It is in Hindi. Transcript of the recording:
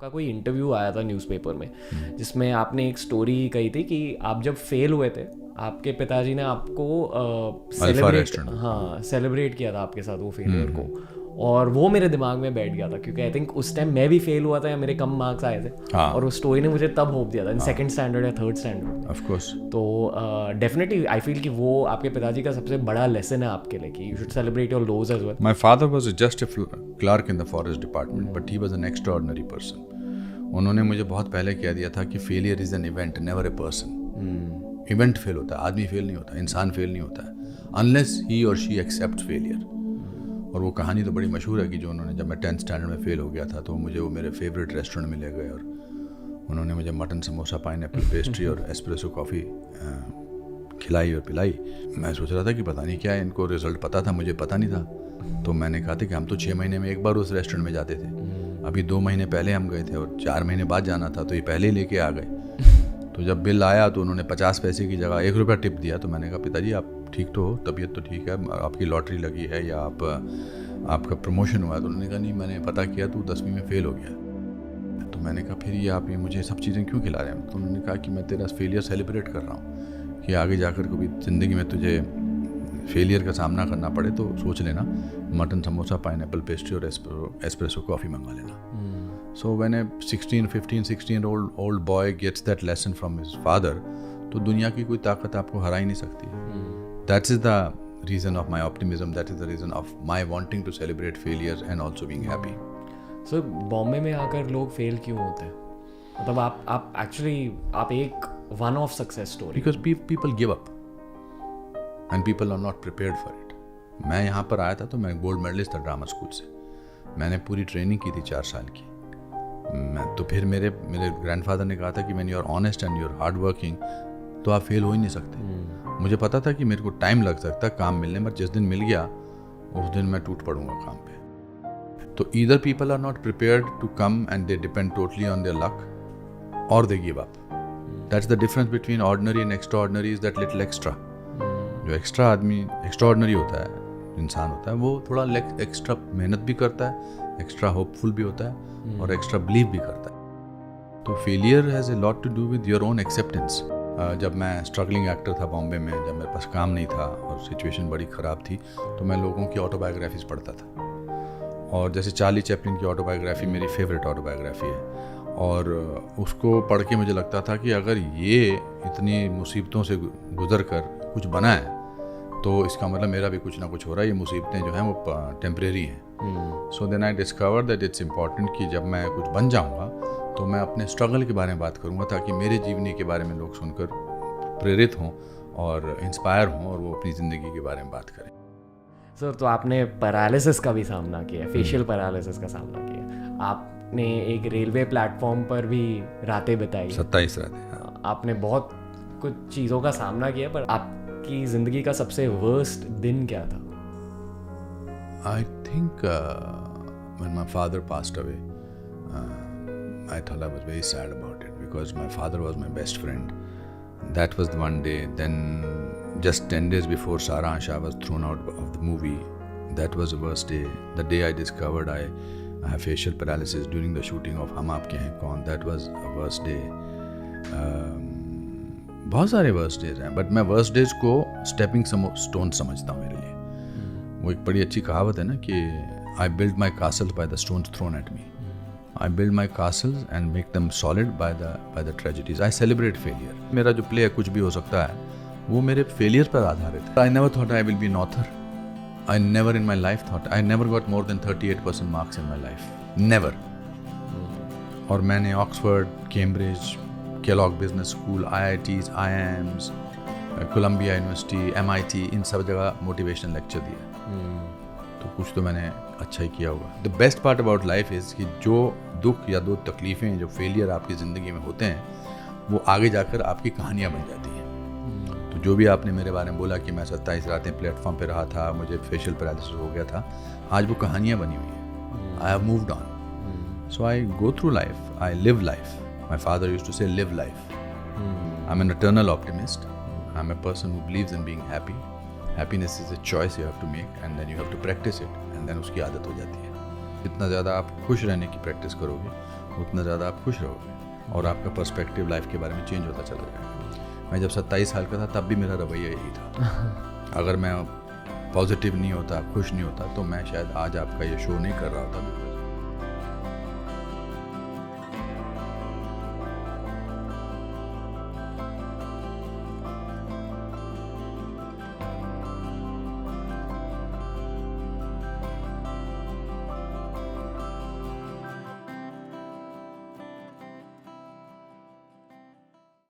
आपका कोई इंटरव्यू आया था न्यूज़पेपर में जिसमें आपने एक स्टोरी कही थी कि आप जब फेल हुए थे आपके पिताजी ने आपको सेलिब्रेट किया था आपके साथ वो फेलियर को, और वो मेरे दिमाग में बैठ गया था क्योंकि आई थिंक उस टाइम मैं भी फेल हुआ था या मेरे कम मार्क्स आए थे। और उस स्टोरी ने मुझे तब होप दिया था इन सेकंड स्टैंडर्ड या थर्ड स्टैंडर्ड ऑफ कोर्स। तो डेफिनेटली आई फील कि वो आपके पिताजी का सबसे बड़ा लेसन है आपके लिए कि you should celebrate your lows as well. My father was just a clerk in the forest department but he was an extraordinary person. उन्होंने मुझे बहुत पहले कह दिया था कि failure is an event never a person. Event fail होता है, आदमी फेल नहीं होता, इंसान फेल नहीं होता है अनलेस ही और शी एक्सेप्ट फेलियर। और वो कहानी तो बड़ी मशहूर है कि जो उन्होंने जब मैं 10th स्टैंडर्ड में फेल हो गया था तो मुझे वो मेरे फेवरेट रेस्टोरेंट में ले गए और उन्होंने मुझे मटन समोसा पाइनएप्पल पेस्ट्री और एस्प्रेसो कॉफ़ी खिलाई और पिलाई। मैं सोच रहा था कि पता नहीं क्या है, इनको रिजल्ट पता था, मुझे पता नहीं था। तो मैंने कहा था कि हम तो 6 महीने में एक बार उस रेस्टोरेंट में जाते थे, अभी 2 महीने पहले हम गए थे और 4 महीने बाद जाना था तो ये पहले ही लेके आ गए। तो जब बिल आया तो उन्होंने 50 पैसे की जगह 1 रुपया टिप दिया। तो मैंने कहा पिताजी आप ठीक तो हो, तबीयत तो ठीक है, आपकी लॉटरी लगी है या आपका प्रमोशन हुआ है? तो उन्होंने कहा नहीं मैंने पता किया तू 10वीं में फ़ेल हो गया। तो मैंने कहा फिर ये आप ये मुझे सब चीज़ें क्यों खिला रहे हैं? तो उन्होंने कहा कि मैं तेरा फेलियर सेलिब्रेट कर रहा हूँ कि आगे जाकर कभी ज़िंदगी में तुझे फेलियर का सामना करना पड़े तो सोच लेना मटन समोसा पाइनएप्पल पेस्ट्री और एस्प्रेसो कॉफ़ी मंगा लेना। So when a 16 boy gets that lesson from his father, तो दुनिया की कोई ताकत आपको हरा ही नहीं सकती। That is the reason of my optimism. That is the reason of my wanting to celebrate failures and also being happy. So Bombay में आकर लोग फेल क्यों होते हैं? मतलब आप एक्चुअली आप एक one of success story. Because people give up and people are not prepared for it. मैं यहाँ पर आया था तो मैं गोल्ड मेडलिस्ट था ड्रामा स्कूल से। मैंने पूरी ट्रेनिंग की थी 4 साल की। तो फिर मेरे ग्रैंडफादर ने कहा था कि when you are honest and you are hard working तो आप फेल हो ही नहीं सकते। मुझे पता था कि मेरे को टाइम लग सकता है काम मिलने में, जिस दिन मिल गया उस दिन मैं टूट पड़ूंगा काम पे। तो either people are not prepared to come and they depend totally on their luck और they give up. That's the difference between ordinary and extraordinary is that little extra. जो एक्स्ट्रा आदमी एक्स्ट्राऑर्डिनरी होता है इंसान होता है वो थोड़ा एक्स्ट्रा मेहनत भी करता है, एक्स्ट्रा होपफुल भी होता है और एक्स्ट्रा बिलीव भी करता है। तो failure has a lot to do with your own acceptance. जब मैं स्ट्रगलिंग एक्टर था बॉम्बे में, जब मेरे पास काम नहीं था और सिचुएशन बड़ी ख़राब थी तो मैं लोगों की ऑटोबायोग्राफीज़ पढ़ता था। और जैसे चार्ली चैपलिन की ऑटोबायोग्राफी मेरी फेवरेट ऑटोबायोग्राफी है और उसको पढ़ के मुझे लगता था कि अगर ये इतनी मुसीबतों से गुजर कर कुछ बना है तो इसका मतलब मेरा भी कुछ ना कुछ हो रहा है, ये मुसीबतें जो हैं वो टेम्परेरी हैं। So then I discover that it's important कि जब मैं कुछ बन जाऊंगा तो मैं अपने स्ट्रगल के बारे में बात करूंगा ताकि मेरे जीवनी के बारे में लोग सुनकर प्रेरित हों और इंस्पायर हों और वो अपनी ज़िंदगी के बारे में बात करें। सर तो आपने पैरालिसिस का भी सामना किया, फेशियल पैरालिसिस का सामना किया। आपने एक रेलवे प्लेटफॉर्म पर भी रातें बिताई, 27 रातें। आपने बहुत कुछ चीज़ों का सामना किया, पर आपकी ज़िंदगी का सबसे वर्स्ट दिन क्या था? I think when my father passed away, I thought I was very sad about it because my father was my best friend. That was the one day. Then just 10 days before Saransh, I was thrown out of the movie. That was the worst day. The day I discovered I have facial paralysis during the shooting of हम आपके हैं कौन. That was a worst day. बहुत सारे worst days हैं, but मैं worst days को stepping stone समझता हूँ मेरे लिए. वो एक बड़ी अच्छी कहावत है ना कि I build my castle by the stones thrown at me. I build my castles and make them solid by the tragedies. I celebrate failure. मेरा जो play है कुछ भी हो सकता है वो मेरे failure पर आधारित है. I never thought I will be an author. I never in my life thought. I never got more than 38% marks in my life. Never. और मैंने Oxford, Cambridge, Kellogg Business School, IITs, IIMs, Columbia university, MIT, इन सब जगह मोटिवेशनल लेक्चर दिया। तो कुछ तो मैंने अच्छा ही किया होगा। The best part about life is कि जो दुख या दो तकलीफ़ें जो फेलियर आपकी ज़िंदगी में होते हैं वो आगे जाकर आपकी कहानियाँ बन जाती हैं। तो जो भी आपने मेरे बारे में बोला कि मैं 27 रातें प्लेटफॉर्म पे रहा था, मुझे फेशियल पैरालिसिस हो गया था, आज वो कहानियाँ बनी हुई हैं। I have moved on, so I go through life, I live life. My father used to say live life. I am an eternal optimist. I am a person who believes in being happy. Happiness is a choice you have to make and then you have to practise it and then उसकी आदत हो जाती है। जितना ज़्यादा आप खुश रहने की प्रैक्टिस करोगे उतना ज़्यादा आप खुश रहोगे और आपका पर्सपेक्टिव लाइफ के बारे में चेंज होता चला जाएगा। मैं जब 27 साल का था तब भी मेरा रवैया यही था। अगर मैं पॉजिटिव नहीं होता, खुश नहीं होता, तो मैं शायद आज आपका ये शो नहीं कर रहा होता।